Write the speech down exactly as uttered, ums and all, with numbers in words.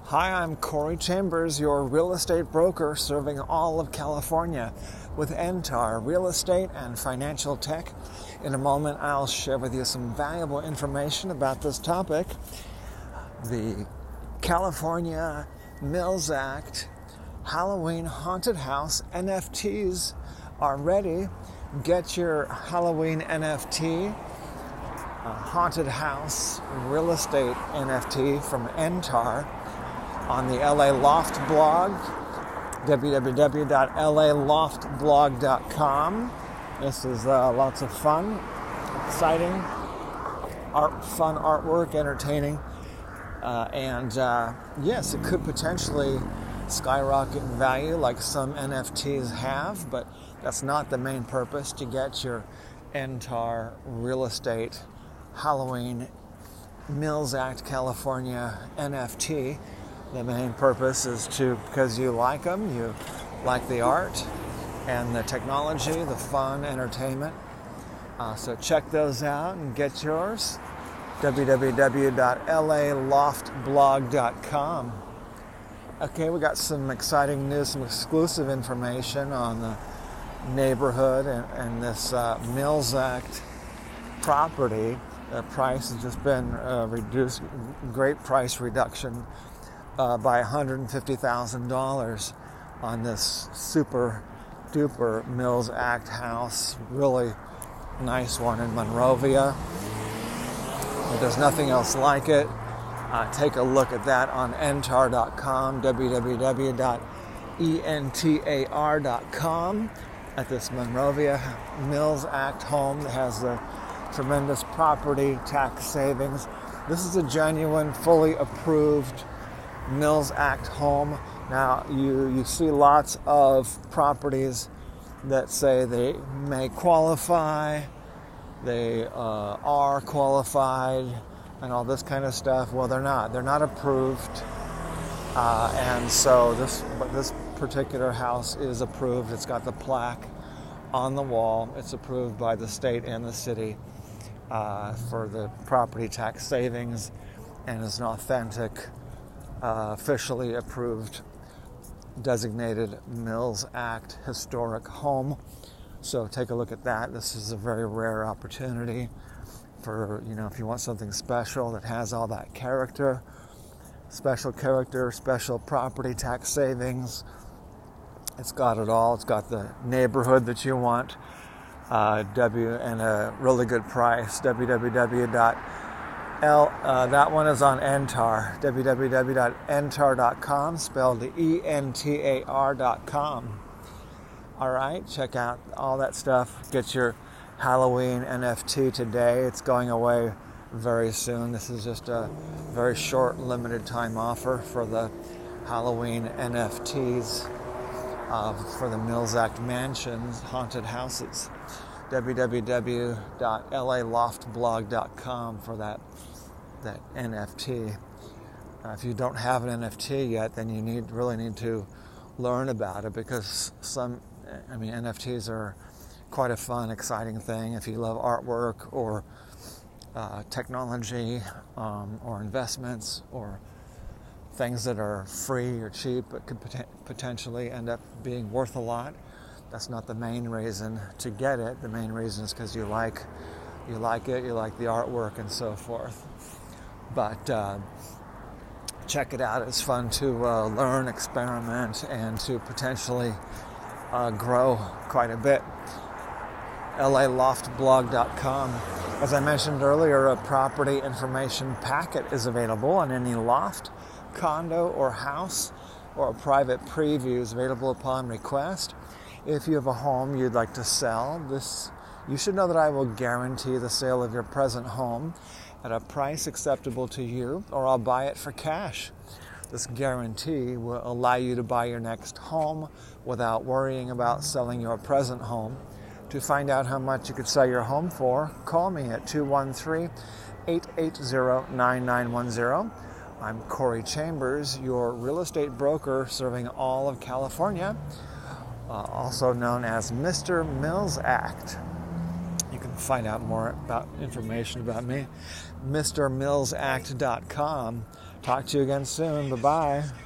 Hi, I'm Corey Chambers, your real estate broker serving all of California with N T A R Real Estate and Financial Tech. In a moment, I'll share with you some valuable information about this topic. The California Mills Act Halloween Haunted House N F Ts are ready. Get your Halloween N F T, a haunted house real estate N F T from N T A R on the L A Loft blog, w w w dot l a loft blog dot com. This is uh, lots of fun, exciting, art, fun artwork, entertaining, uh, and uh, yes, it could potentially skyrocket in value like some N F Ts have, but that's not the main purpose. To get your N T A R Real Estate Halloween Mills Act California N F T, the main purpose is to, because you like them, you like the art and the technology, the fun, entertainment. Uh, so check those out and get yours. w w w dot l a loft blog dot com. Okay, we got some exciting news, some exclusive information on the neighborhood and, and this uh, Mills Act property. The price has just been uh, reduced, great price reduction uh, by one hundred fifty thousand dollars on this super duper Mills Act house. Really nice one in Monrovia. There's nothing else like it. Uh, take a look at that on N T A R dot com, w w w dot e n t a r dot com, at this Monrovia Mills Act home that has the tremendous property tax savings. This is a genuine, fully approved Mills Act home. Now, you, you see lots of properties that say they may qualify, they uh, are qualified, and all this kind of stuff. Well, they're not. They're not approved. Uh, and so this, but this particular house is approved. It's got the plaque on the wall. It's approved by the state and the city uh, for the property tax savings, and is an authentic, uh, officially approved, designated Mills Act historic home. So take a look at that. This is a very rare opportunity for, you know, if you want something special that has all that character, special character, special property tax savings. It's got it all. It's got the neighborhood that you want, uh, W and a really good price. w w w dot l uh, that one is on N T A R. w w w dot n t a r dot com, spelled E N T A R dot com. All right, check out all that stuff. Get your Halloween N F T today. It's going away very soon. This is just a very short, limited time offer for the Halloween N F Ts uh, for the Mills Act mansions, haunted houses. w w w dot l a loft blog dot com for that that N F T. Uh, if you don't have an N F T yet, then you need really need to learn about it, because some, I mean, N F Ts are quite a fun, exciting thing if you love artwork or uh, technology um, or investments or things that are free or cheap but could pot- potentially end up being worth a lot. That's not the main reason to get it. The main reason is because you like you like it, you like the artwork and so forth. But uh, check it out. It's fun to uh, learn, experiment, and to potentially uh, grow quite a bit. l a loft blog dot com. As I mentioned earlier, a property information packet is available on any loft, condo, or house, or a private preview is available upon request. If you have a home you'd like to sell, this you should know that I will guarantee the sale of your present home at a price acceptable to you, or I'll buy it for cash. This guarantee will allow you to buy your next home without worrying about selling your present home. To find out how much you could sell your home for, call me at two one three, eight eight zero, nine nine one zero. I'm Corey Chambers, your real estate broker serving all of California, uh, also known as Mister Mills Act. You can find out more about information about me, Mr Mills Act dot com. Talk to you again soon. Bye-bye.